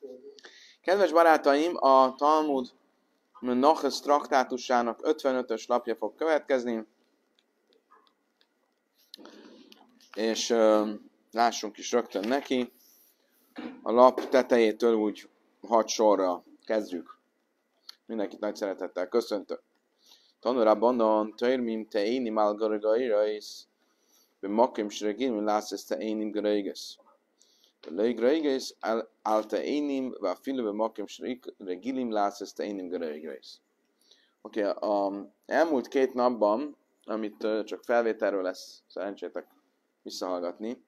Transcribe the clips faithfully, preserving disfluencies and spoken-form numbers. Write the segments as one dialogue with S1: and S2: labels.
S1: Kedves barátaim, a Talmud Naches traktátusának ötvenötös lapja fog következni, és uh, lássunk is rögtön neki. A lap tetejétől úgy hat sorra kezdjük. Mindenkit nagy szeretettel köszöntök. Tanura bandan, törmim te énim algaragairais, be makim sregim lász te énim garaigas. Lei greiges al te énim, va filo be makim regilim lász te énim garaigas. Oké, a elmúlt két napban, amit uh, csak felvételről lesz szerencsétek visszahallgatni,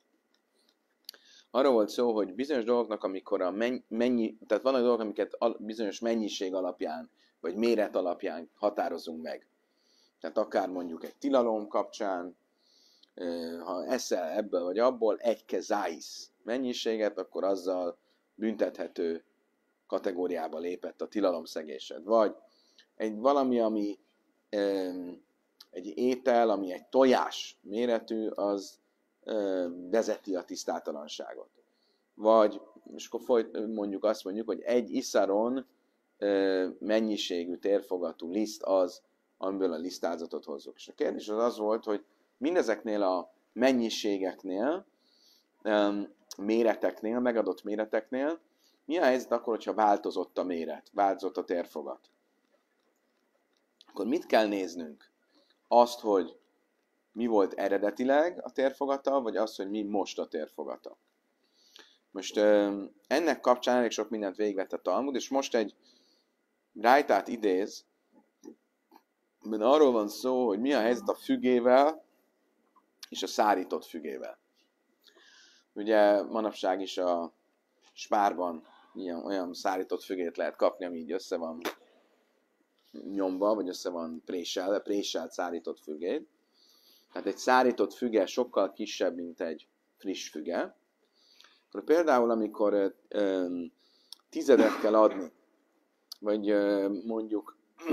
S1: arról volt szó, hogy bizonyos dolgoknak, amikor a mennyi, tehát vannak dolgok, amiket bizonyos mennyiség alapján, vagy méret alapján határozunk meg. Tehát akár mondjuk egy tilalom kapcsán, ha eszel ebből vagy abból egy kezáisz mennyiséget, akkor azzal büntethető kategóriába lépett a tilalomszegésed. Vagy egy valami, ami egy étel, ami egy tojás méretű, az vezeti a tisztátalanságot. Vagy, és akkor folyt, mondjuk azt mondjuk, hogy egy iszaron mennyiségű térfogatú liszt az, amiből a lisztázatot hozzuk. És a kérdés az az volt, hogy mindezeknél a mennyiségeknél, méreteknél, megadott méreteknél, mi a helyzet akkor, hogyha változott a méret, változott a térfogat? Akkor mit kell néznünk? Azt, hogy mi volt eredetileg a térfogata, vagy az, hogy mi most a térfogata. Most ennek kapcsán elég sok mindent végigvett a Talmud, és most egy rájtát idéz, mert arról van szó, hogy mi a helyzet a fügével és a szárított fügével. Ugye manapság is a spárban ilyen, olyan szárított fügét lehet kapni, ami így össze van nyomva, vagy össze van préselve, préselt szárított fügét. Tehát egy szárított füge sokkal kisebb, mint egy friss füge. Akkor például, amikor ö, tizedet kell adni, vagy ö, mondjuk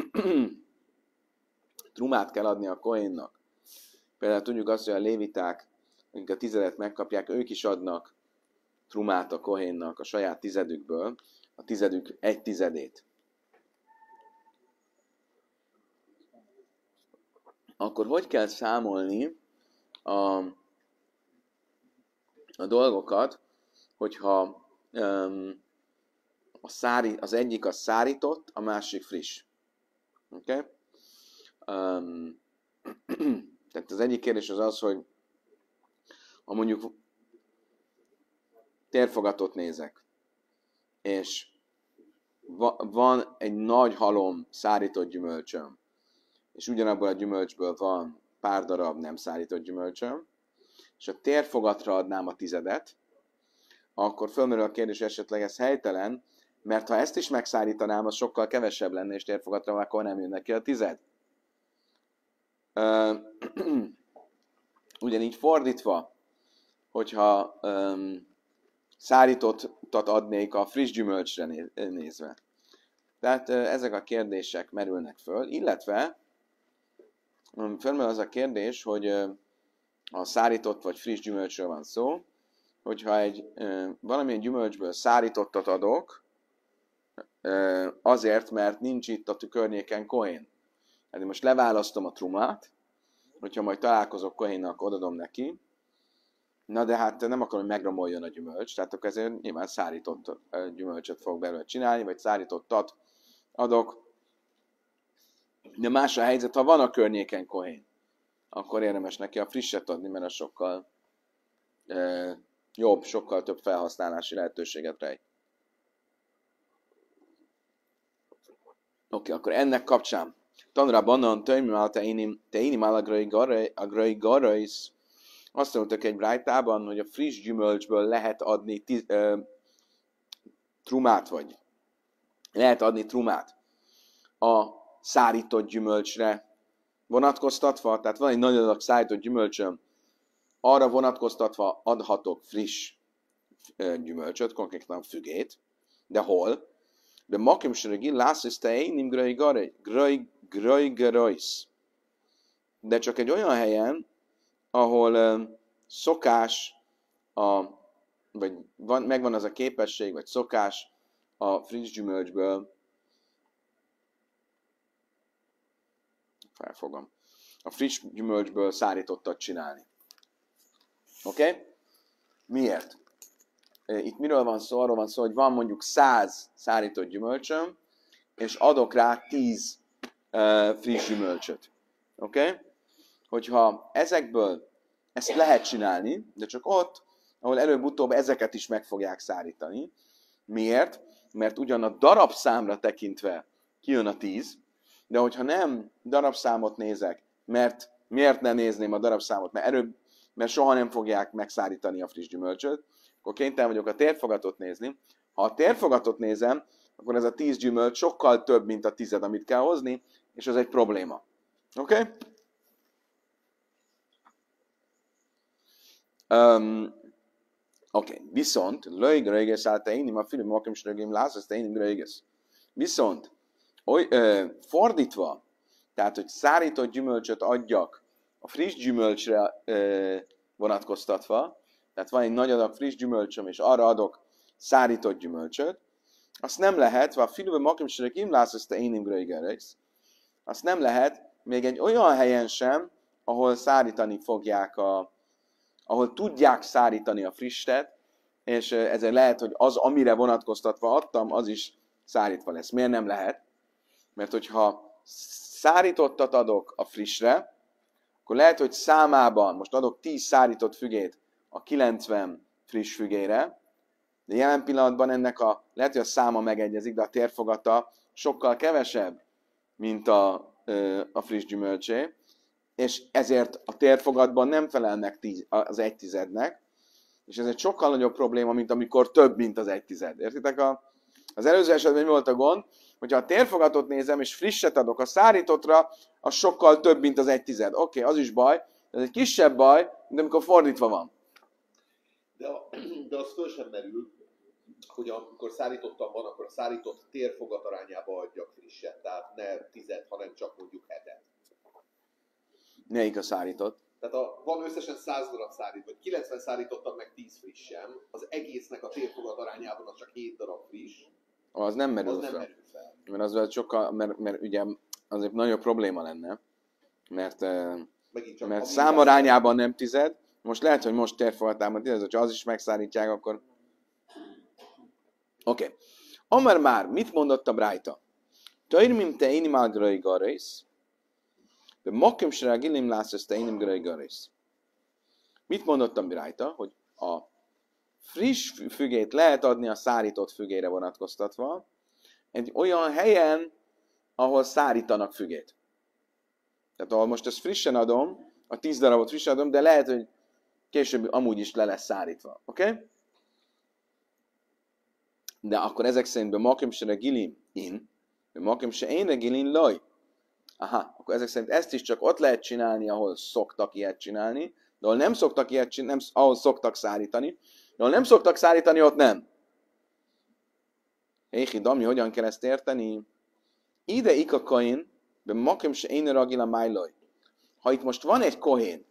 S1: trumát kell adni a kohénnak. Például tudjuk azt, hogy a léviták, akik a tizedet megkapják, ők is adnak trumát a kohénnak a saját tizedükből, a tizedük egy tizedét. Akkor hogy kell számolni a, a dolgokat, hogyha um, a szári, az egyik a szárított, a másik friss. Oké? Okay? Um, tehát az egyik kérdés az az, hogy ha mondjuk térfogatot nézek, és va, van egy nagy halom szárított gyümölcsöm, és ugyanabból a gyümölcsből van pár darab nem szárított gyümölcsöm, és a térfogatra adnám a tizedet, akkor fölmerül a kérdés, esetleg ez helytelen, mert ha ezt is megszárítanám, az sokkal kevesebb lenne, és térfogatra akkor nem jön neki a tized. Ugyanígy fordítva, hogyha um, szárítottat adnék a friss gyümölcsre nézve. Tehát uh, ezek a kérdések merülnek föl, illetve fölmerül az a kérdés, hogy a szárított vagy friss gyümölcsről van szó, hogyha egy valamilyen gyümölcsből szárítottat adok, azért, mert nincs itt a környéken kohén. Hát én most leválasztom a trumát, hogyha majd találkozok kohénnal, akkor odadom neki, na de hát nem akarom, hogy megromoljon a gyümölcs, tehát akkor ezért nyilván szárított gyümölcsöt fogok belőle csinálni, vagy szárítottat adok. De más a helyzet, ha van a környéken kohén, akkor érdemes neki a frisset adni, mert az sokkal e, jobb, sokkal több felhasználási lehetőséget rejt. Oké, akkor ennek kapcsán. Tanra bannan töjmimál te énim agrai garais. Azt mondtuk egy brájtában, hogy a friss gyümölcsből lehet adni tiz, e, trumát, vagy lehet adni trumát a szárított gyümölcsre vonatkoztatva, tehát van egy nagy adag szárított gyümölcsöm, arra vonatkoztatva adhatok friss gyümölcsöt, konkrétan fügét, de hol? De makim söregi lászis te énim gröj gerojsz. De csak egy olyan helyen, ahol szokás a vagy van, megvan az a képesség, vagy szokás a friss gyümölcsből, felfogom, a friss gyümölcsből szárítottat csinálni. Oké? Okay? Miért? Itt miről van szó? Arról van szó, hogy van mondjuk száz szárított gyümölcsöm, és adok rá tíz uh, friss gyümölcsöt. Oké? Okay? Hogyha ezekből ezt lehet csinálni, de csak ott, ahol előbb-utóbb ezeket is meg fogják szárítani. Miért? Mert ugyan a darabszámra tekintve kijön a tíz, de hogyha nem darabszámot nézek, mert miért ne nézném a darabszámot, mert előbb, mert soha nem fogják megszárítani a friss gyümölcsöt, akkor kénytelen vagyok a térfogatot nézni. Ha a térfogatot nézem, akkor ez a tíz gyümölcs sokkal több, mint a tized, amit kell hozni, és ez egy probléma. Oké? Okay? Um, Oké, okay. Viszont, löjg röjgesz állt én, ma film makem is rögém lász, ezt én röjgesz. Viszont, oly, ö, fordítva, tehát, hogy szárított gyümölcsöt adjak a friss gyümölcsre ö, vonatkoztatva, tehát van egy nagy adag friss gyümölcsöm, és arra adok szárított gyümölcsöt, azt nem lehet, vagy filmben makem is rögém lász, ezt én röjgesz. Azt nem lehet még egy olyan helyen sem, ahol szárítani fogják a ahol tudják szárítani a frisset, és ezért lehet, hogy az, amire vonatkoztatva adtam, az is szárítva lesz. Miért nem lehet? Mert hogyha szárítottat adok a frissre, akkor lehet, hogy számában, most adok tíz szárított fügét a kilencven friss fügére, de jelen pillanatban ennek a, lehet, hogy a száma megegyezik, de a térfogata sokkal kevesebb, mint a, a friss gyümölcsé, és ezért a térfogatban nem felelnek tíz, az egy tizednek, és ez egy sokkal nagyobb probléma, mint amikor több, mint az egy tized. Értitek? A, az előző esetben mi volt a gond? Hogyha a térfogatot nézem, és frisset adok a szárítottra, az sokkal több, mint az egy tized. Oké, okay, az is baj, de ez egy kisebb baj, mint amikor fordítva van.
S2: De, a, de az föl sem merül, hogy amikor szárítottan van, akkor a szárított térfogat arányába adjak frisset. Tehát ne tized, hanem csak mondjuk hetet.
S1: Melyik a szárított?
S2: Tehát a, van összesen száz darab szárít, vagy kilencven szárítottam meg tíz frissen, az egésznek a térfogat arányában az csak hét darab friss.
S1: Az nem merül
S2: az
S1: fel.
S2: Nem merül fel.
S1: Mert az sokkal, mert, mert ugye azért nagyobb probléma lenne, mert, mert számarányában nem tized, most lehet, hogy most térfogatában tized, hogyha az is megszárítják, akkor... Oké. Okay. Amar már, mit mondott a Brájta? Törmim te inimál gröj garész, de mokim se regilim lász ezt te inim gröj garész. Mit mondottam Brájta? Hogy a friss fügét lehet adni a szárított fügére vonatkoztatva, egy olyan helyen, ahol szárítanak fügét. Tehát ahol most ezt frissen adom, a tíz darabot frissen adom, de lehet, hogy később amúgy is le lesz szárítva. Oké? Okay? De akkor ezek szerint be makim se regilim in, be makim se én regilin loj. Aha, akkor ezek szerint ezt is csak ott lehet csinálni, ahol szoktak ilyet csinálni, de ahol nem szoktak ilyet csinálni, nem, ahol szoktak szárítani, de ahol nem szoktak szárítani, ott nem. Héhi, Dami, hogyan kell ezt érteni? Ide ikakain, be makim se én ragila májloj. Ha itt most van egy kohén,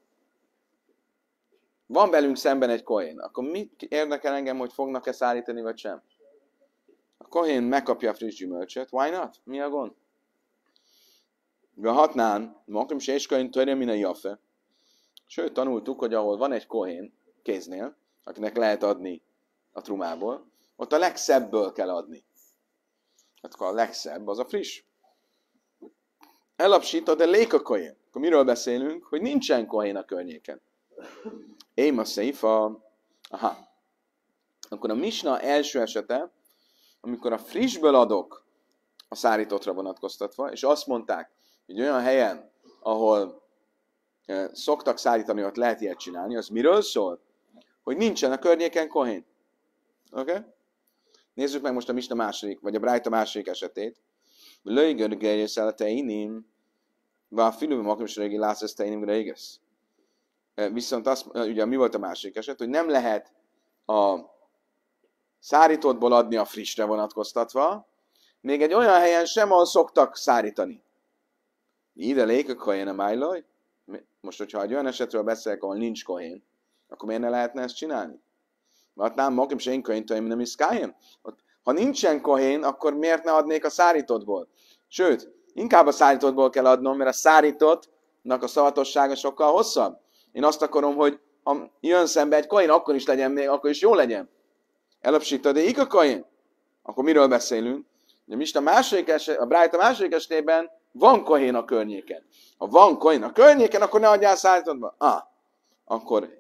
S1: van velünk szemben egy kohén, akkor mit érdekel engem, hogy fognak-e szárítani, vagy sem? A kohén megkapja a friss gyümölcsöt. Why not? Mi a gond? De hatnán, makim se és kohén törje minden jaffe. Sőt, tanultuk, hogy ahol van egy kohén kéznél, akinek lehet adni a trumából, ott a legszebből kell adni. Hát a legszebb az a friss. Elapsítod, de lék a kohén. Akkor miről beszélünk? Hogy nincsen kohén a környéken. Én a széfa. Aha. Akkor a misna első esete, amikor a frissből adok a szárítottra vonatkoztatva, és azt mondták, hogy olyan helyen, ahol e, szoktak szárítani, ott lehet ilyet csinálni, az miről szól? Hogy nincsen a környéken kohén. Oké? Okay? Nézzük meg most a misna második, vagy a Brájta második esetét. Löjgör gerjesz el a teinim, vá filmben makim se regi lász ezt teinim gregesz. Viszont azt, ugye mi volt a másik eset, hogy nem lehet a szárítottból adni a frissre vonatkoztatva, még egy olyan helyen sem, ahol szoktak szárítani. Ide lék a kohén a májloj. Most, hogyha egy olyan esetről beszélek, ahol nincs kohén, akkor miért ne lehetne ezt csinálni? Mert nem mokim se én könyvtöim nem is kájem. Ha nincsen kohén, akkor miért ne adnék a szárítottból? Sőt, inkább a szárítottból kell adnom, mert a szárítottnak a szavatossága sokkal hosszabb. Én azt akarom, hogy ha jön szembe egy kohén, akkor is legyen még, akkor is jó legyen. Elapsítod, de ik a kohén? Akkor miről beszélünk? De Misna második eset, a Brájta második esetében van kohén a környéken. Ha van kohén a környéken, akkor ne adjál szállítottba. Ah, akkor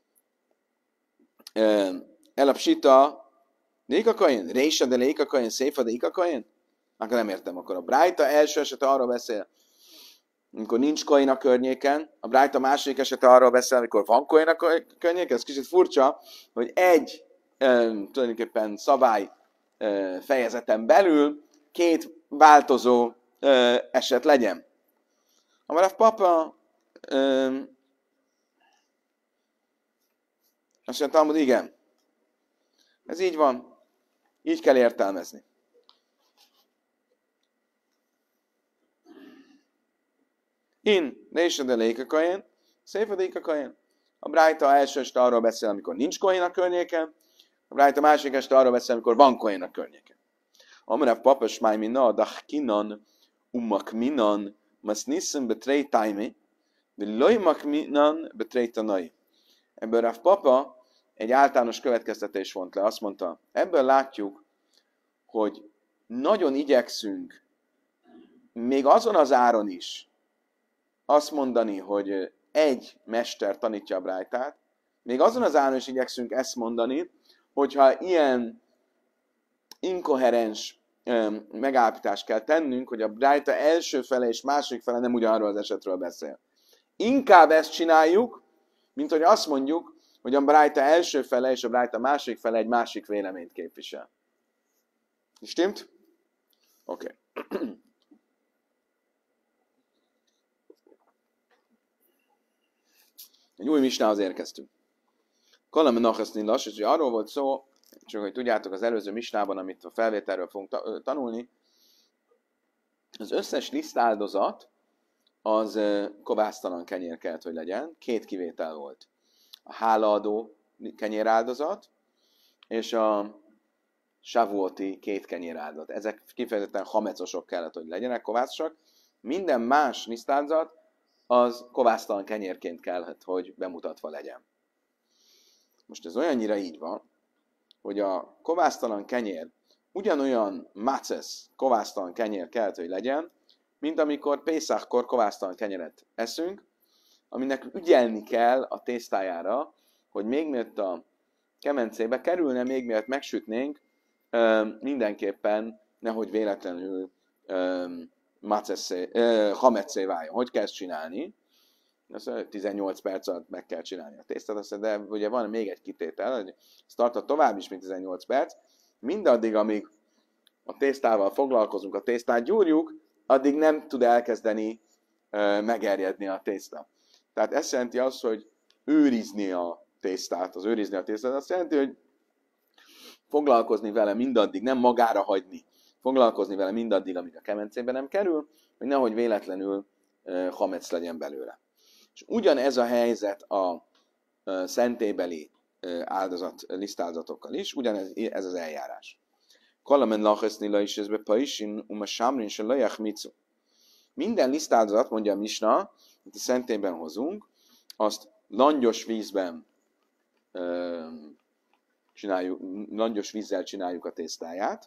S1: eh, elapsita de ikakain? Résa de ikakain? Széfa de ikakain? Akkor nem értem. Akkor a Brájta első esete arról beszél, amikor nincs kohén a környéken. A Brájta második esete arról beszél, amikor van kohén a környéken. Ez kicsit furcsa, hogy egy eh, tulajdonképpen szabály fejezeten belül két változó ö, eset legyen. Amarav papa ö, azt mondta, hogy igen. Ez így van. Így kell értelmezni. In, Résa de lékakajen, Széfa de ikakajen. A Brájta első este arról beszél, amikor nincs kohén a környéken. A Brájta másik este arról beszél, amikor van kohén a környéken. Amarav papa smáj minna, dach kinan, umak minan, mas niszem betrei tájmi, de lojmak minan betrei tanai. Ebből Rav papa egy általános következtetés vont le. Azt mondta, ebből látjuk, hogy nagyon igyekszünk még azon az áron is azt mondani, hogy egy mester tanítja a Brájtát, még azon az áron is igyekszünk ezt mondani, hogyha ilyen inkoherens um, megállapítást kell tennünk, hogy a Brájta első fele és második fele nem ugyanarról az esetről beszél. Inkább ezt csináljuk, mint hogy azt mondjuk, hogy a Brájta első fele és a Brájta második fele egy másik véleményt képvisel. Stimmt? Oké. Okay. Egy új misnához érkeztünk. Kalam nachaszni lass, és arról volt szó, csak hogy tudjátok, az előző misnában, amit a felvételről fogunk tanulni, az összes lisztáldozat az kovásztalan kenyér kellett, hogy legyen. Két kivétel volt. A hálaadó kenyéráldozat, és a savuoti két kenyéráldozat. Ezek kifejezetten hamecosok kellett, hogy legyenek, kovászosak. Minden más lisztáldozat az kovásztalan kenyérként kellett, hogy bemutatva legyen. Most ez olyannyira így van, hogy a kovásztalan kenyér ugyanolyan macesz kovásztalan kenyér kellett, hogy legyen, mint amikor Pészákkor kovásztalan kenyeret eszünk, aminek ügyelni kell a tésztájára, hogy még mielőtt a kemencébe kerülne, még mielőtt megsütnénk, mindenképpen nehogy véletlenül hametszé váljon. Hogy kell ezt csinálni? Azt tizennyolc perc alatt meg kell csinálni a tésztát, azt de ugye van még egy kitétel, hogy ez tartott tovább is, mint tizennyolc perc. Mindaddig, amíg a tésztával foglalkozunk, a tésztát gyúrjuk, addig nem tud elkezdeni uh, megerjedni a tészta. Tehát ez jelenti azt, hogy őrizni a tésztát. Az őrizni a tésztát azt jelenti, hogy foglalkozni vele mindaddig, nem magára hagyni. Foglalkozni vele mindaddig, amíg a kemencébe nem kerül, hogy nehogy véletlenül uh, hamec legyen belőle. És ugyanez a helyzet a uh, szentélybeli uh, áldozat, lisztáldozatokkal is, ugyanez ez az eljárás. Kalamen lacheszni la is ezbe paisin, uma sámrin se lajach micu. Minden lisztáldozat, mondja a Misna, amit a szentélyben hozunk, azt langyos vízben uh, csináljuk, langyos vízzel csináljuk a tésztáját.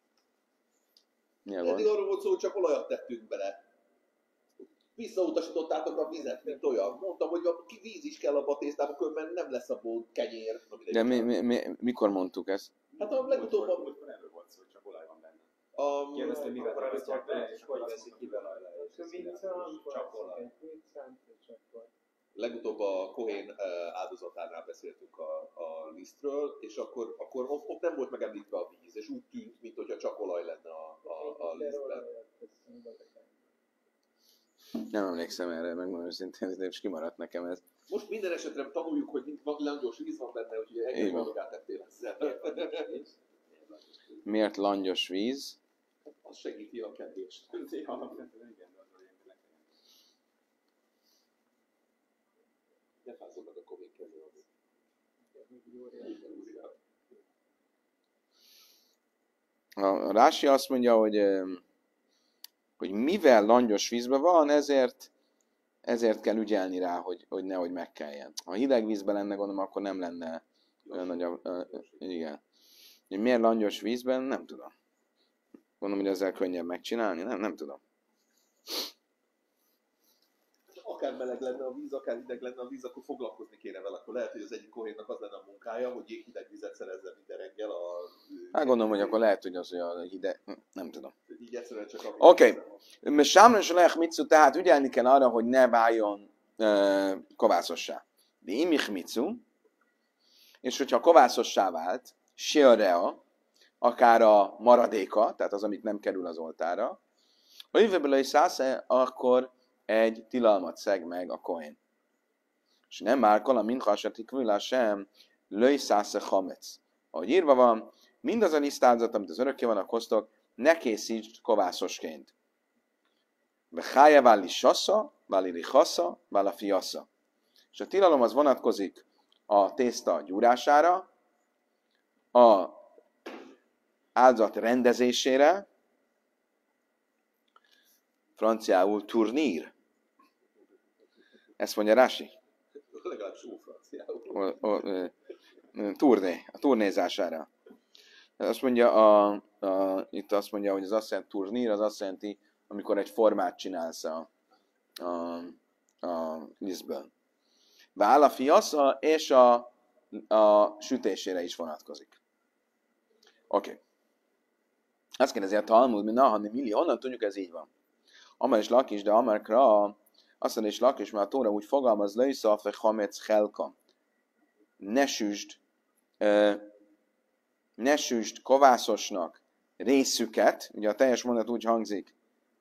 S2: Eddig arról volt szó, hogy csak olajat tettünk bele. Visszautasítottátok a vizet, mint olyan. Mondtam, hogy a víz is kell abba a tésztába, különben nem lesz abból kenyér.
S1: De mi, mi, mi, mikor mondtuk ezt?
S2: Hát a legutóbb...
S3: Múltkor erről volt szó, hogy csak olaj van benne.
S2: Um,
S3: Kérdezte, hogy mivel választják be, és
S4: hogy veszik ki belőle.
S2: Csak olaj. Legutóbb a Kohén áldozatánál beszéltünk a, a lisztről, és akkor, akkor ott, ott nem volt megemlítve a víz, és úgy tűnt, mintha csak olaj lenne a, a, a lisztben.
S1: Nem emlékszem erre, megmondom őszintén, de is kimaradt nekem ez.
S2: Most minden esetre tanuljuk, hogy langyos víz van benne, úgyhogy egyre boldogát tettél ezzel.
S1: Miért langyos víz?
S2: Az segíti a kedvést. Ne fázzon meg a Kohén kezéhez.
S1: A Rási azt mondja, hogy, hogy mivel langyos vízben van, ezért, ezért kell ügyelni rá, hogy, hogy nehogy megkeljen. Ha hideg vízben lenne, gondolom, akkor nem lenne olyan nagy a... Igen. Hogy miért langyos vízben, nem tudom. Gondolom, hogy ezzel könnyebb megcsinálni, nem, nem tudom.
S2: Akár meleg lenne a víz, akár hideg lenne a víz, akkor foglalkozni kéne vele. Akkor lehet, hogy az egyik kohénnak az lenne a munkája, hogy jéghideg vizet szerezzen minden reggel a...
S1: Hát gondolom, hogy akkor lehet, hogy az, hogy a hideg... Nem tudom.
S2: Így egyszerűen csak...
S1: Oké. Okay. Sámron se lehet mitzu, tehát ügyelni kell arra, hogy ne váljon uh, kovászossá. De imich mitzu, és hogyha kovászossá vált, se a rea, akár a maradéka, tehát az, amit nem kerül az oltára, ha jövőből is szász, akkor egy tilalmat szeg meg a kohén. És nem már kala minchasati kvila sem löj szász hamec. Ahogy írva van, mindaz a lisztáldozat, amit az örökké vannak hoztok, ne készítsd kovászosként. Behája váli sassa, váli rihassa, vála fiassa. És a tilalom az vonatkozik a tészta gyúrására, a áldozat rendezésére, franciául turnír. Ezt mondja Rási.
S2: Legalább só franciául.
S1: Turné, a turnézására. Azt mondja, a, a, itt azt mondja, hogy az azt jelenti, turnír, az azt jelenti, amikor egy formát csinálsz a, a, a lisztből. Vála fiasza, és a, a sütésére is vonatkozik. Oké. Okay. Azt kérdezi a Talmud, mi na, hanem Mili, honnan tudjuk, ez így van? Amar és Lakis, de Amarkra, azt mondja, és Lakis, mert a Tóra úgy fogalmaz, löjszafek hamec helka. Ne süsd, ne süsd kovászosnak részüket, ugye a teljes mondat úgy hangzik,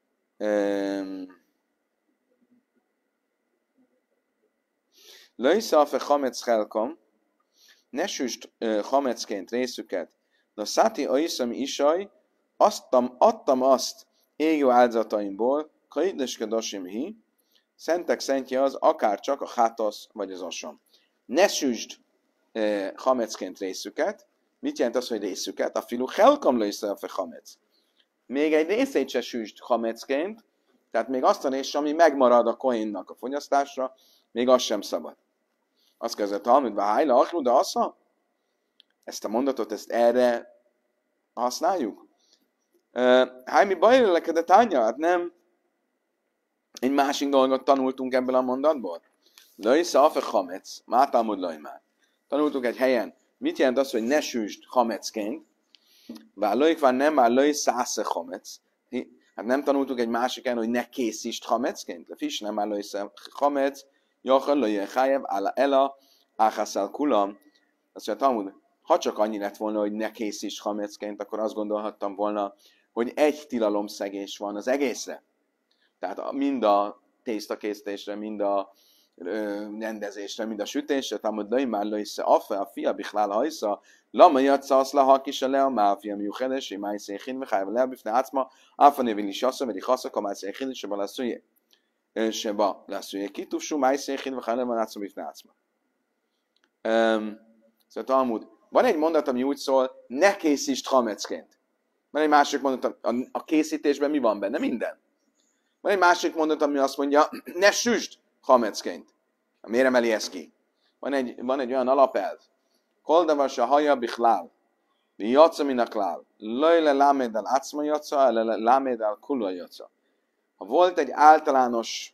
S1: löjszafek hamec helka, ne süsd hamecként részüket, de a száti aiszami isaj, Aztam, adtam azt égő áldozataimból, kaideskedasim hi, szentek szentje az, akár csak a hátasz vagy az asam. Ne süsd eh, hamecként részüket. Mit jelent az, hogy részüket? A filu helkam löjszelfe hamec. Még egy részét se süsd hamecként, tehát még azt a részt, ami megmarad a kohénnak a fogyasztásra, még az sem szabad. Azt kezdett a hamidba, hájla, aklu, de assza? Ezt a mondatot, ezt erre használjuk? Háj, mi baj leleked tánya? Hát nem egy másik dolgot tanultunk ebből a mondatból? Löj szafe hamec, mátámud löj már. Tanultuk egy helyen, mit jelent az, hogy ne süsd hamecként? Bár löjk van nem már löj szásze hamec. Hát nem tanultuk egy másik helyen, hogy ne készítsd hamecként? Le fish nem már löj hamec, jachal löj hájev, ála ela, áhászál kulam. Azt mondja, Talmud, ha csak annyi lett volna, hogy ne készítsd hamecként, akkor azt gondolhattam volna, hogy egy tilalomszegés van az egészre. Tehát mind a tésztakészítésre, mind a ö, rendezésre, mind a sütésre, Talmud löj már löj se affe, a fia bichlál hajsza, lama jatsza azt lahak is a le, a máfia miuchedes, máj széchin, vechájv le, bifne átszma, áfa névén is assza, veri haszak, a máj széchin, seba leszújé, seba leszújé kitufsú, máj széchin, vechájv le, van átszma, bifne átszma. Szóval Talmud, van egy mondat, ami úgy szól, ne készítsd hamecként. Van egy másik mondat, a készítésben mi van benne? Minden. Van egy másik mondat, ami azt mondja, ne süsd hamecként. Miért emeli ezt ki? Van egy, van egy olyan alapelv. Koldavas a haja bichlál. Mi jatsza minaklál. Löjle lámédel átszma jatsza, ele lámédel kula jatsza. Ha volt egy általános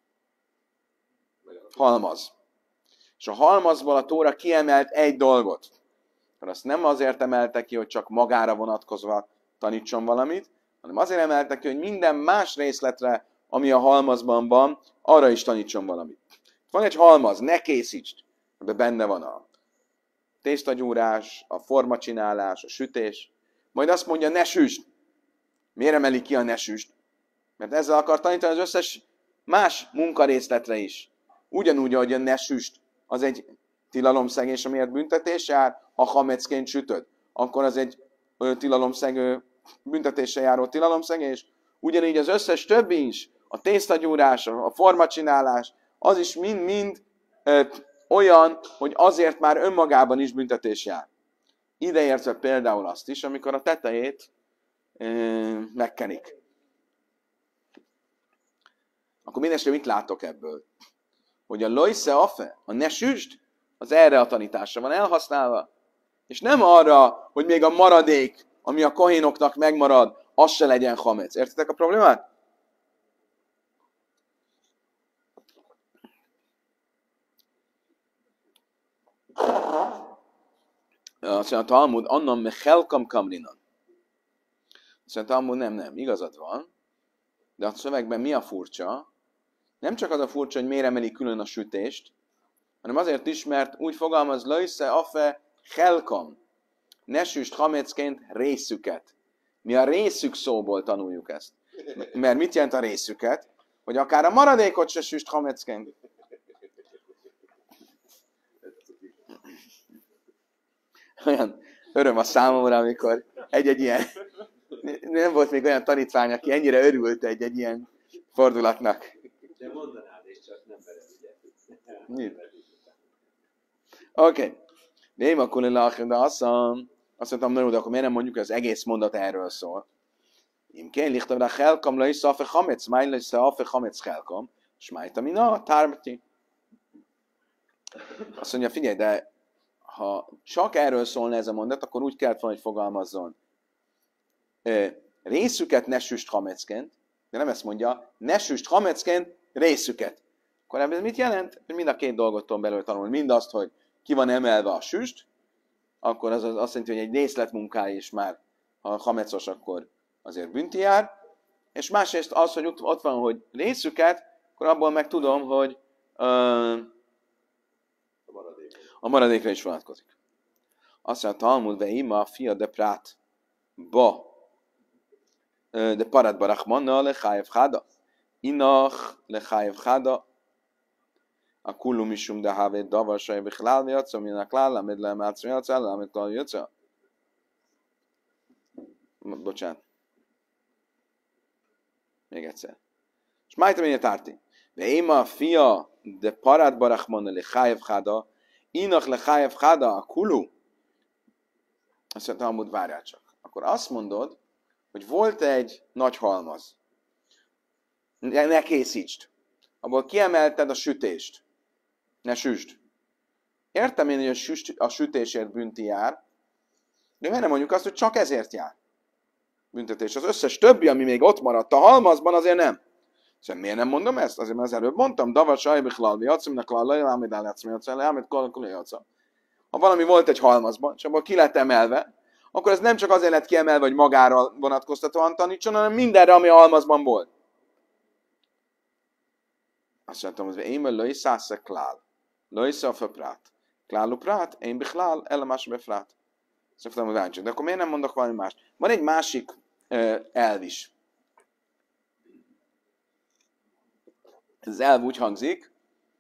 S1: halmaz, és a halmazból a Tóra kiemelt egy dolgot, mert azt nem azért emelte ki, hogy csak magára vonatkozva tanítson valamit, hanem azért emelte ki, hogy minden más részletre, ami a halmazban van, arra is tanítson valamit. Van egy halmaz, ne készítsd! Ebben benne van a tésztagyúrás, a formacsinálás, a sütés. Majd azt mondja, ne süsd! Miért emeli ki a ne süsd? Mert ezzel akar tanítani az összes más munkarészletre is. Ugyanúgy, ahogy a ne süsd, az egy tilalomszegés, amiért büntetés jár, ha hamecként sütöd, akkor az egy tilalomszegő, büntetéssel járó tilalomszegés. Ugyanígy az összes többi is, a tésztagyúrás, a formacsinálás, az is mind-mind olyan, hogy azért már önmagában is büntetés jár. Ideértve például azt is, amikor a tetejét ö, megkenik. Akkor mindestre mit látok ebből? Hogy a lojsze afe, a ne süsd, az erre a tanításra van elhasználva. És nem arra, hogy még a maradék, ami a kohénoknak megmarad, az se legyen hamec. Értitek a problémát? Azt mondja, a Talmud, annan me chelkam kamrinan. Azt mondja, a Talmud, nem, nem, igazad van. De a szövegben mi a furcsa? Nem csak az a furcsa, hogy miért emeli külön a sütést, hanem azért is, mert úgy fogalmaz, lojsze afe chelkam. Ne süst hamecként részüket. Mi a részük szóból tanuljuk ezt. Mert mit jelent a részüket? Hogy akár a maradékot se süst hamecként. Olyan öröm a számomra, amikor egy-egy ilyen, nem volt még olyan tanítvány, aki ennyire örült egy-egy ilyen fordulatnak.
S3: De mondanád, és csak nem veled, ugye?
S1: Oké. De én akkor lelachim, de azt mondtam, nem, de akkor miért nem mondjuk, az egész mondat erről szól. Im kell lichtam rá chelkam, le is szafe chamec, máj le is szafe chamec chelkam, és májtam in a tármati. Azt mondja, figyelj, de ha csak erről szólna ez a mondat, akkor úgy kellett volna, hogy fogalmazzon. Részüket ne süst hamecként, de nem ezt mondja, ne süst hamecként részüket. Akkor ez mit jelent? Hogy mind a két dolgot tudom belőle tanulni. Mind azt, hogy ki van emelve a süst, akkor az, az azt jelenti, hogy egy részletmunkája is már, ha hamecos, akkor azért bünti jár. És másrészt az, hogy ott, ott van, hogy részüket, akkor abból meg tudom, hogy uh, a maradékra is vonatkozik. Azt mondja, Talmud, ve ima fia de prát, ba, de parát barachmanna le chájev cháda, inach le chájev cháda, a kullum isum de havé davar saj bichlál viaca, minak lál, amed le mácra viaca, amed klál viaca. Bocsánat. Még egyszer. És májtam én tárti. Ve ima fia de parát barachmanna le chájev cháda, inach le chájev cháda, a kullu. Azt mondta, Talmud, várjál csak. Akkor azt mondod, hogy volt egy nagy halmaz. Ne, ne készítsd. Abból kiemelted a sütést. Ne süsd. Értem én, hogy a, süst, a sütésért bünti jár, de miért nem mondjuk azt, hogy csak ezért jár büntetés. Az összes többi, ami még ott maradt a halmazban, azért nem. Szóval miért nem mondom ezt? Azért, mert az előbb mondtam, davar sajbik lalvi játszom, ne klallai, lámid állátszom, játszom, lámid kalkulai játszom. Ha valami volt egy halmazban, és abból ki lett emelve, akkor ez nem csak azért lett kiemelve, hogy magára vonatkoztatóan tanítson, hanem mindenre, ami a halmazban volt. Azt mondtam, hogy én mert löj szásze klál. Löj száfe prát. Klálu prát, én bichlál, ele más befrát. Szóval hogy várjunk. De akkor miért nem mondok valami más? Van egy másik uh, elv is. Ez az elv úgy hangzik.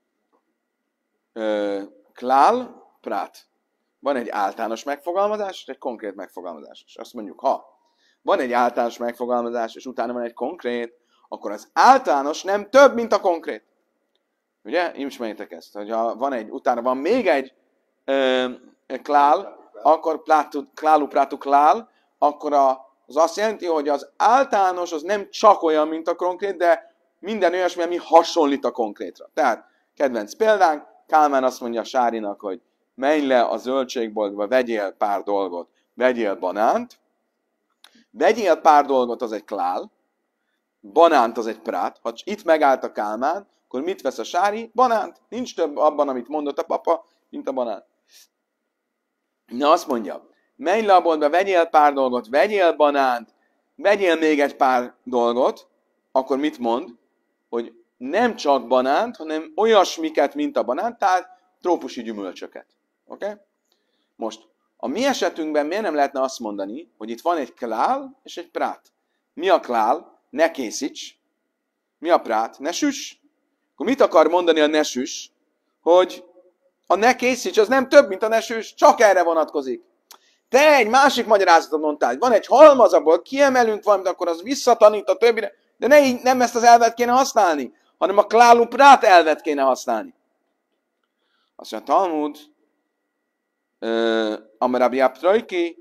S1: Uh, klál, prát. Van egy általános megfogalmazás, és egy konkrét megfogalmazás. És azt mondjuk, ha van egy általános megfogalmazás, és utána van egy konkrét, akkor az általános nem több, mint a konkrét. Ugye? Ismerjétek ezt. Hogyha van egy, utána van még egy ö, klál, akkor plátu, klálu, plátu, klál, akkor a, az azt jelenti, hogy az általános az nem csak olyan, mint a konkrét, de minden olyasmi, ami hasonlít a konkrétra. Tehát, kedvenc példánk, Kálmán azt mondja Sárinak, hogy menj le a zöldségboltba, vegyél pár dolgot, vegyél banánt, vegyél pár dolgot, az egy klál, banánt az egy prát. Ha itt megállt a Kálmán, akkor mit vesz a Sári? Banánt. Nincs több abban, amit mondott a papa, mint a banán. Na azt mondja, menj le a boltba, vegyél pár dolgot, vegyél banánt, vegyél még egy pár dolgot, akkor mit mond? Hogy nem csak banánt, hanem olyasmiket, mint a banánt, tehát trópusi gyümölcsöket. Oké? Okay? Most, a mi esetünkben miért nem lehetne azt mondani, hogy itt van egy klál és egy prát? Mi a klál? Ne készíts. Mi a prát? Ne süss. Akkor mit akar mondani a ne süss? Hogy a ne készíts, az nem több, mint a ne süss, csak erre vonatkozik. Te egy másik magyarázatot mondtál, hogy van egy halmaz, abból kiemelünk valamit, akkor az visszatanít a többire, de ne így, nem ezt az elvet kéne használni, hanem a klálu prát elvet kéne használni. Azt mondja, Talmud, Amarabi Aptrojki,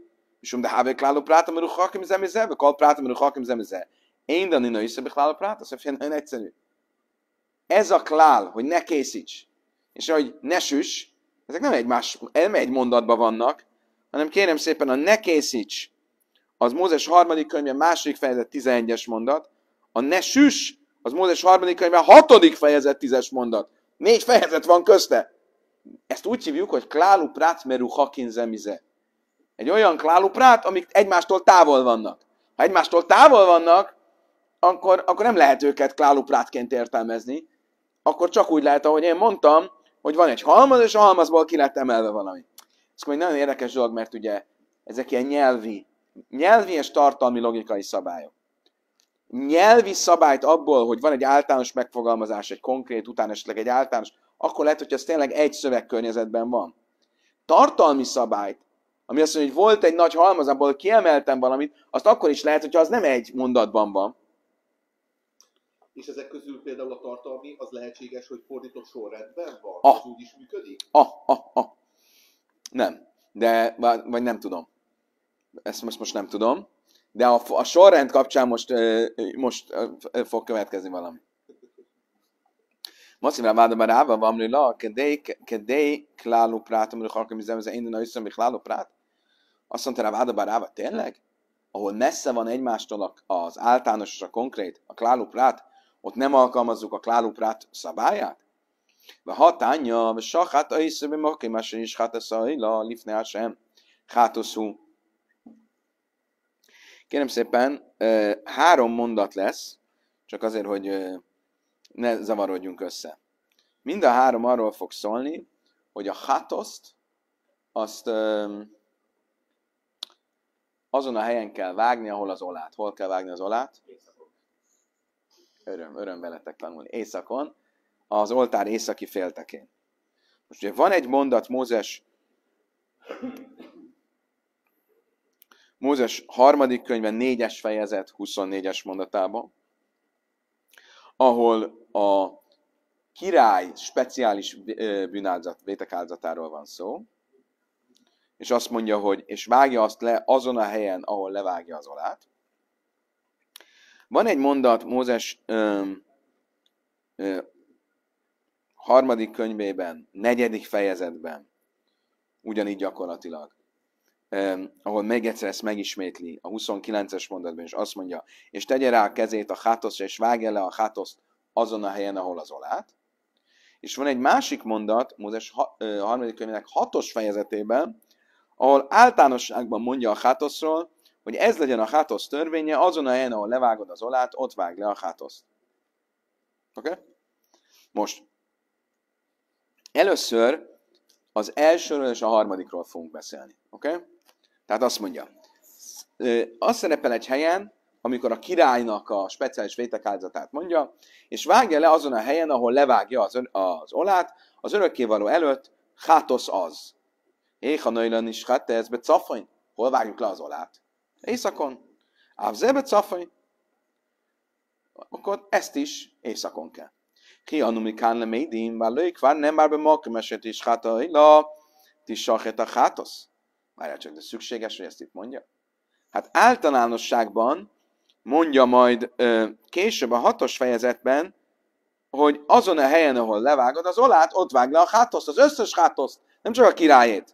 S1: És um de have kláló práta, mert hakim zemizel, vagy kal práta, mert hakim zemizel. Én de nina is kláló práta, szóval nagyon egyszerű. Ez a klál, hogy ne készíts, és hogy ne süss, ezek nem egymás, nem egy mondatban vannak, hanem kérem szépen a ne készíts, az Mózes harmadik könyve második fejezet tizenegyes mondat, a ne süss, az Mózes harmadik könyve hatodik fejezet tízes mondat. Négy fejezet van közte. Ezt úgy hívjuk, hogy klálu prát meru hakin zemize. Egy olyan klálu prát, amik egymástól távol vannak. Ha egymástól távol vannak, akkor, akkor nem lehet őket klálu prátként értelmezni. Akkor csak úgy lehet, ahogy én mondtam, hogy van egy halmaz, és a halmazból ki lett emelve valami. Ez egy nagyon érdekes dolog, mert ugye ezek ilyen nyelvi, nyelvi és tartalmi logikai szabályok. Nyelvi szabályt abból, hogy van egy általános megfogalmazás, egy konkrét, utána esetleg egy általános, akkor lehet, hogy ez tényleg egy szövegkörnyezetben van. Tartalmi szabályt, ami azt mondja, hogy volt egy nagy halmaz, abból kiemeltem valamit, azt akkor is lehet, hogyha az nem egy mondatban van.
S2: És ezek közül például a tartalmi, az lehetséges, hogy fordított sorrendben van?
S1: Ah.
S2: Az úgy is működik?
S1: Ah, ah, ah. Nem. De, vagy nem tudom. Ezt most, most nem tudom. De a, a sorrend kapcsán most, most fog következni valami. Moszimra váda ráva van, hogy la, kedély klálu prát, amire halkom izemeze, én a össze, klálu prát. Azt mondta rá váda ráva, tényleg? Ahol messze van egymástól az általános és a konkrét, a klálu prát, ott nem alkalmazzuk a klálu prát szabályát? Ve hatánya, ve sachát a iszebe makim, asen is hátaszajla, lifne sem, hátoszú. Kérem szépen, három mondat lesz, csak azért, hogy ne zavarodjunk össze. Mind a három arról fog szólni, hogy a hátoszt azt azon a helyen kell vágni, ahol az olát. Hol kell vágni az olát? Öröm, öröm veletek tanulni. Északon, az oltár északi féltekén. Most ugye van egy mondat Mózes Mózes harmadik könyve négyes fejezet huszonnégyes mondatában, ahol a király speciális bűnáldozat, vétekáldozatáról van szó, és azt mondja, hogy és vágja azt le azon a helyen, ahol levágja az olát. Van egy mondat Mózes ö, ö, harmadik könyvében, negyedik fejezetben, ugyanígy gyakorlatilag, eh, ahol még egyszer ezt megismétli a huszonkilences mondatban, és azt mondja, és tegye rá a kezét a hátoszra, és vágja le a hátoszt azon a helyen, ahol az olát. És van egy másik mondat, Mózes ha, eh, harmadik könyvének hatos fejezetében, ahol általánosságban mondja a hátoszról, hogy ez legyen a hátosz törvénye, azon a helyen, ahol levágod az olát, ott vág le a hátoszt. Oké? Okay? Most, először az elsőről és a harmadikról fogunk beszélni. Oké? Okay? Tehát azt mondja, az szerepel egy helyen, amikor a királynak a speciális vétekáldozatát mondja, és vágja le azon a helyen, ahol levágja az, az olát, az örökkévaló előtt, hátosz az. Éha nőjlen is hát ez be cafony. Hol vágjuk le az olát? Északon. Ávzebe cafony. Akkor ezt is északon kell. Ki anumi kán le médim, bár lőjük vár, nem már be malkömeset is hátaila, tisachet a hátosz. Várjál csak, de szükséges, hogy ezt itt mondja? Hát általánosságban mondja majd ö, később a hatos fejezetben, hogy azon a helyen, ahol levágod az olát, ott vág le a hátoszt, az összes hátoszt, nem csak a királyét.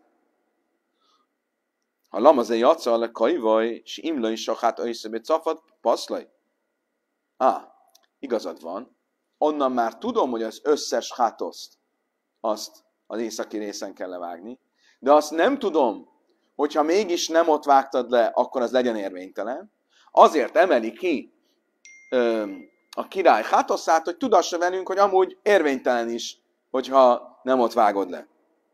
S1: Ha lamazé jaca le kajvaj, s imla is a hát összebe cafat, paszlaj. Á, igazad van. Onnan már tudom, hogy az összes hátoszt azt az északi részen kell levágni, de azt nem tudom, hogyha mégis nem ott vágtad le, akkor az legyen érvénytelen. Azért emeli ki ö, a király hátoszát, hogy tudassa velünk, hogy amúgy érvénytelen is, hogyha nem ott vágod le.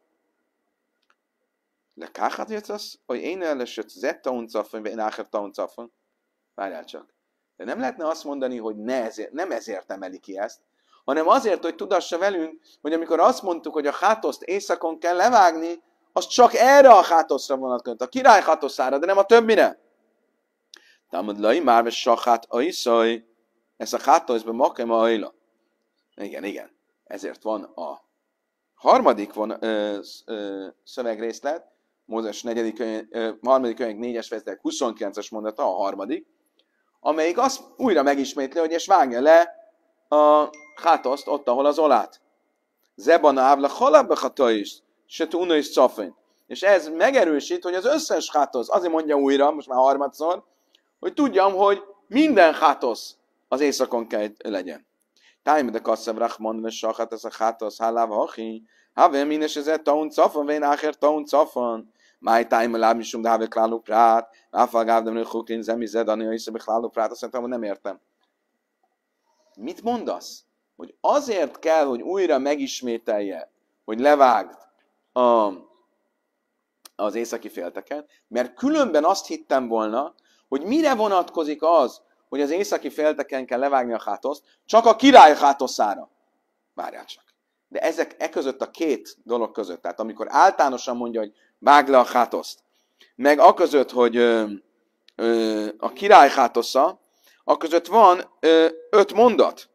S1: Le káhat jössz az, hogy én elesett zetta uncafon, vagy én áhetta uncafon. Várjál csak. De nem lehetne azt mondani, hogy ne ezért, nem ezért emeli ki ezt, hanem azért, hogy tudassa velünk, hogy amikor azt mondtuk, hogy a hátoszt északon kell levágni, az csak erre a hátoszra vonatkozik, a király hátoszára, de nem a többire. Támad lai már ve sachát aiszaj, ez a hátoszban makem ajla. Igen, igen. Ezért van a harmadik von, ö, ö, szövegrészlet, Mózes negyedik könyv, harmadik könyv négyes fejezetek huszonkilences mondata, a harmadik, amelyik azt újra megismétli, hogy és vágja le a hátoszt ott, ahol az olát. Zebana ávla halabba hata is, se túna is cafén. És ez megerősít, hogy az összes hátosz, azért mondja újra, most már harmadszor, hogy tudjam, hogy minden hátosz az éjszakon kell legyen. Tájme de kasszav rachman, ve sachat ez a hátosz, háláv hachi, have mines ez egy taun cafon, vén áher taun cafon. Máj tájme lábmisum, de have kláló prát, áfalgávdem nőchukin, zemized, ania is kláló prát, azt mondtam, hogy nem értem. Mit mondasz? Hogy azért kell, hogy újra megismételje, hogy levágd a, az északi félteken, mert különben azt hittem volna, hogy mire vonatkozik az, hogy az északi félteken kell levágni a hátoszt, csak a király hátoszára. Várjál csak. De ezek e között a két dolog között, tehát amikor általánosan mondja, hogy vágd le a hátoszt, meg a között, hogy ö, ö, a király hátosza, a között van ö, öt mondat.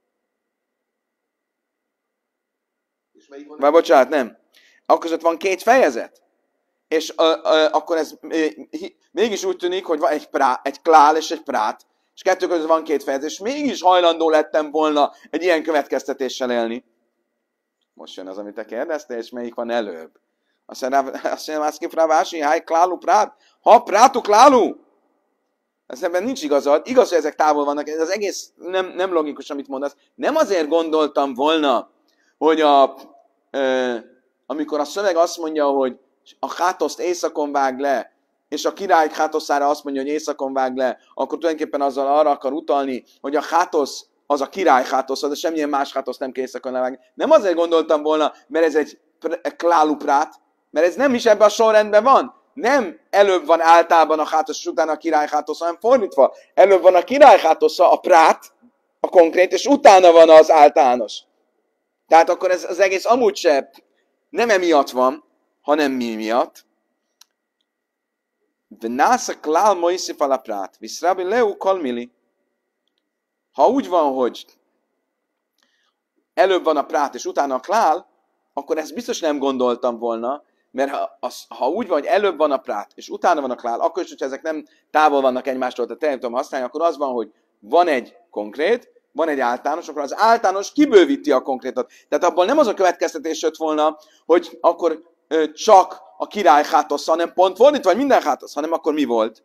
S1: Vagy bocsánat, nem. A között van két fejezet. És ö, ö, akkor ez ö, mégis úgy tűnik, hogy van egy, prá, egy klál és egy prát, és kettő között van két fejezet, és mégis hajlandó lettem volna egy ilyen következtetéssel élni. Most jön az, amit te kérdeztél, és melyik van előbb. Azt mondja, azt kifrávási, háj klálú prát, ha prátu klálú. Ezt ebben nincs igazad. Igaz, hogy ezek távol vannak, ez az egész nem, nem logikus, amit mondasz. Nem azért gondoltam volna, hogy a, e, amikor a szöveg azt mondja, hogy a hátoszt éjszakon vág le, és a király hátoszára azt mondja, hogy éjszakon vág le, akkor tulajdonképpen azzal arra akar utalni, hogy a hátosz az a király hátosza, de semmilyen más hátoszt nem kell éjszakon levágni. Nem azért gondoltam volna, mert ez egy kláluprát, mert ez nem is ebben a sorrendben van. Nem előbb van általában a hátosz, és utána a király hátosza, hanem fordítva. Előbb van a király hátosza, a prát, a konkrét, és utána van az általános. Tehát akkor ez az egész amúgy se nem emiatt van, hanem mi miatt. V'násza klál moiszif ala prát, viszrabi leu kolmili. Ha úgy van, hogy előbb van a prát, és utána a klál, akkor ezt biztos nem gondoltam volna, mert ha, az, ha úgy van, hogy előbb van a prát, és utána van a klál, akkor is, hogyha ezek nem távol vannak egymástól, tehát nem tudom használni, akkor az van, hogy van egy konkrét, van egy általános, akkor az általános kibővíti a konkrétot. Tehát abból nem az a következtetés jött volna, hogy akkor ö, csak a király hátosza, hanem pont fordítva, vagy minden hátosz, hanem akkor mi volt?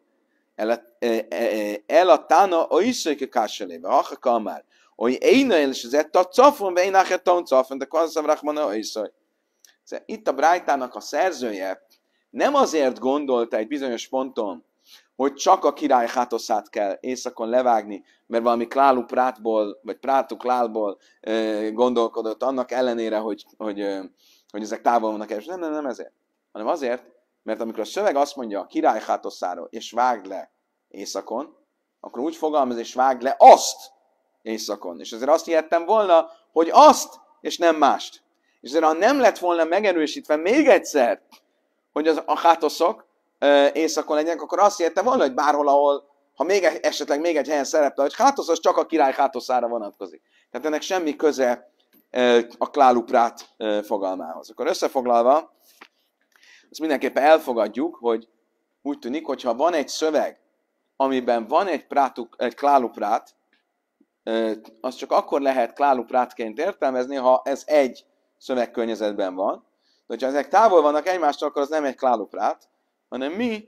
S1: El a tána a iszöke kásselébe, ha kamár, hogy én és ez a cafon, vagy én áher taun cafon, de kazzam rachmana a iszöke. Itt a Brájtának a szerzője nem azért gondolta egy bizonyos ponton, hogy csak a király hátoszát kell éjszakon levágni, mert valami klálú prátból, vagy prátú klálból gondolkodott, annak ellenére, hogy, hogy, hogy ezek távol vannak el. Nem, nem, nem ezért. Hanem azért, mert amikor a szöveg azt mondja a király hátoszáról, és vágd le éjszakon, akkor úgy fogalmaz, és vágd le azt éjszakon. És ezért azt hihettem volna, hogy azt, és nem mást. És ezért ha nem lett volna megerősítve még egyszer, hogy az, a hátoszok e, éjszakon legyenek, akkor azt hihettem volna, hogy bárhol, ahol, ha még esetleg még egy helyen szerepel, hogy hátosz, az csak a király hátoszára vonatkozik. Tehát ennek semmi köze e, a kláluprát e, fogalmához. Akkor összefoglalva, azt mindenképpen elfogadjuk, hogy úgy tűnik, hogyha van egy szöveg, amiben van egy, prátu, egy kláluprát, az csak akkor lehet kláluprátként értelmezni, ha ez egy szövegkörnyezetben van. De hogyha ezek távol vannak egymástól, akkor az nem egy kláluprát, hanem mi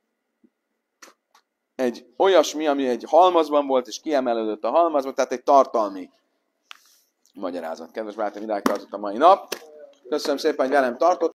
S1: egy olyasmi, ami egy halmazban volt, és kiemelődött a halmazban, tehát egy tartalmi magyarázat. Kedves barátaim, idáig tartott a mai nap. Köszönöm szépen, hogy velem tartott.